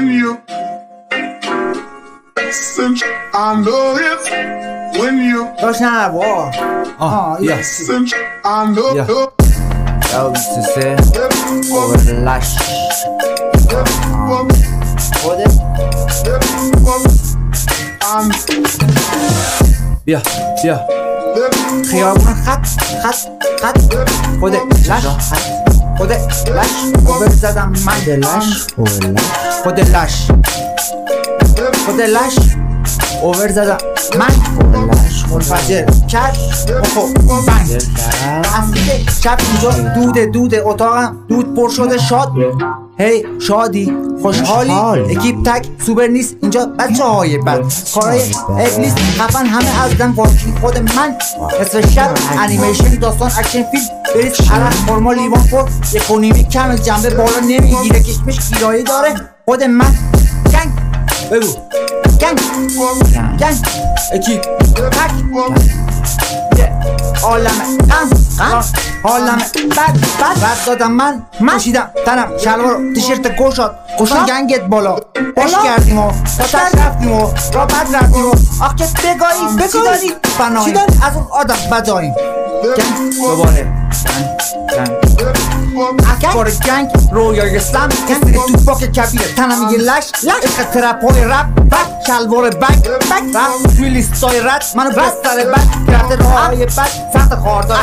when you cinch. I know it's when you cinch. I know Yo, to say over the lash. بیا خیابون خط خود لش خود لش اوور زدم من خود لش اوور زدم من منفجر کرد بنگ اصلی شب اینجا دوده اتاقم دود پر شده شاد هی شادی خوشحالی اکیپ تک سوبر نیست اینجا بچه های بد کارای ابلیس خفن همه از دم واکی خود من نصف شب انیمیشن داستان اکشن فیلم بریز عرق خورما لیوان پر اکونومی کم از جنبه بالا نمیگیره کشمش گیرایی داره خود من گنگ بگو گنگ اکیپ تک عالمه عالمه بد دادم من کشیدم تنم شلوار تیشرت گشاد گنگت بالا باش کردیم و تاش رفتیم و را بد رفتیم و آخ که بگایی چی داری فناییم از اون آدم بداییم گنگ دوباره اکبار گنگ رویای اسلام کسی تو باک کبیره تنم یه لش عشق ترپای رپ بک شلوار بک رپ توی لیستای رد منو بستر بک کرده راهای بک سخت خواردار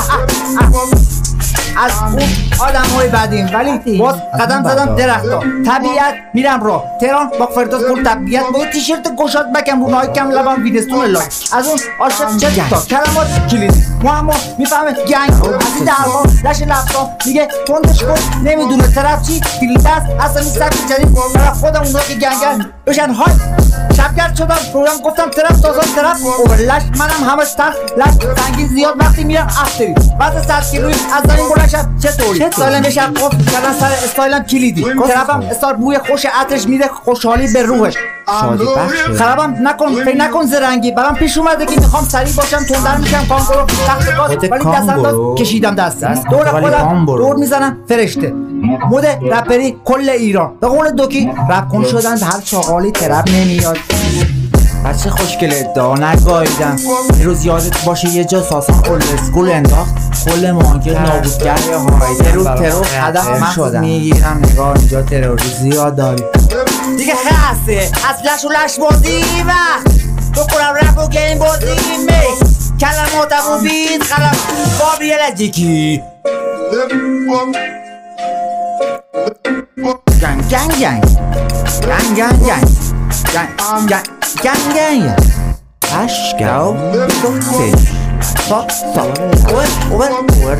از اون آدم های بدیم ولی باز قدم زدم درختا طبیعت میرم را تهران با فرداس پر طبیعت با یه تیشرت گشاد بکم رو نایکم لبم ویدستون لای از اون عاشق چه تا کلمات کلیدی معما میفهمه گنگ از این درها لش لفتا میگه تندش کن نمیدونه طرف چی کلید است اصلا این سبک جدید برای خودم اونها که گنگن بشن های شبگرد شدم پروگرام گفتم طرف تازان طرف اوورلش منم همش تخت لش سنگین زیاد وقتی میرم افتری بعد 100 کیلویی از زمین بلنشم چطوری استایلم بشم قفل کردن سر استایلم کلیدی طرفم استار بوی خوش عطرش میده خوشحالی به روحش شادی بخشه خرابم نکن فکر نکن زرنگی برام پیش اومده که میخوام سریع باشم تندر میشم کانگورو تخت گاز ولی دست انداز کشیدم دست دور خودم دور میزنم فرشته مود رپری کل ایران به قول دوکی رپ کن شدن هر چاقالی ترپ نمیاد بچه خوشگل ادعا نگاهیدم یه روز یادت باشه یه جا ساسان اول اسکول انداخت کل مانکر نابودگر ترور هدف مخصوص میگیرم نگاه اینجا تروری زیاد داری دیگه خسته از لش و لش بازی وقت بکنم رپ و گیم بازی میکس کلماتم و بیت خلم بابریل جیکی گنگ اشکاو بگفتش اوور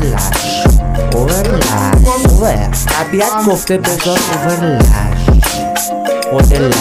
طبیعت گفته بذار اوور لش خود لش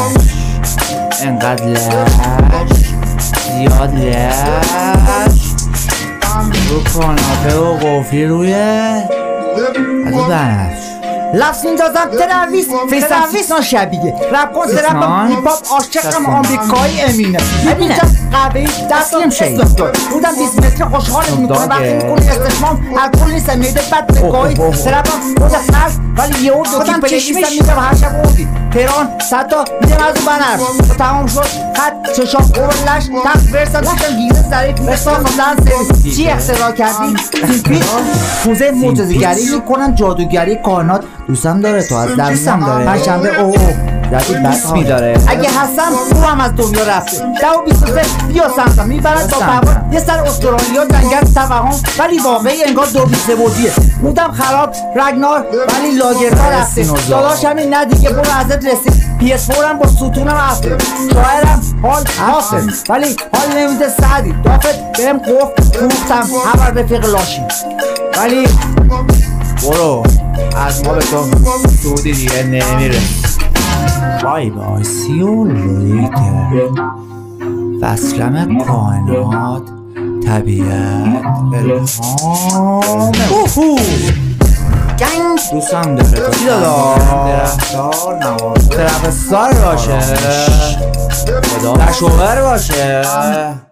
انقدر لش زیاد لش رو کاناپه و قفلی روی از او بنفش لفظ میندازم ترویس فیس شبیه رپ کن رپم هیپ هاپ عاشقم آمریکایی امینه میبینم قهوه‌ای دستم اسلام دار بودم 20 متر خوشحالت میکنه وقتی میکنی استشمام الکل نیستم میده بد نگاهی ترپم خود خرد ولی یه اور دوکی پلیلیستم میدم هر شب اوردی تهران 100 تا میدم از اون بنر تمام شد خط چشام اورلش تخت ورسم داشتم گیزه ظریف رسان لن سرویس چی اختراع کردی؟ تیپی موزه معجزه‌گری میکنن جادوگری کائنات دوستم داره تو از دوستم داره پنجشنبه ردی بسمی داره اگه هستم او هم از دنیا رفته 23 بیا سمتم میبرن تا پهوان یه سر استرالیا جنگل توهم ولی واقعی انگار 23 بودیه مودم خراب رگنار ولی لاگرها رفته داداش همین نه دیگه برو ازت رسید PS4 هم با ستونم رفته شاعرم حال حافظ ولی حال نمیده سعدی دافت بهم گفت فروختم همه رفیق لاشی ولی برو از ما به تو سودی دیگه نمیره بای بای سیو لیتر فصلم کائنات طبیعت الهام گنگ دوستم داره چی درختار نواز ترپستار باشه خدا نشوور باشه